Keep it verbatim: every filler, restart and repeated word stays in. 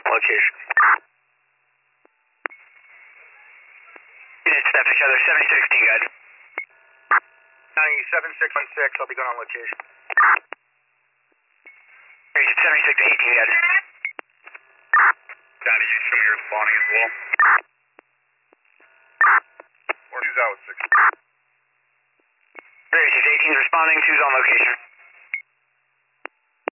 location. Units step each other, seventy sixteen, guys. County seven six one six, I'll be going on location. seventy-six eighteen, guys. County, you show me you're responding as well. Or two's out with six. thirty-six eighteen is responding, two's on location.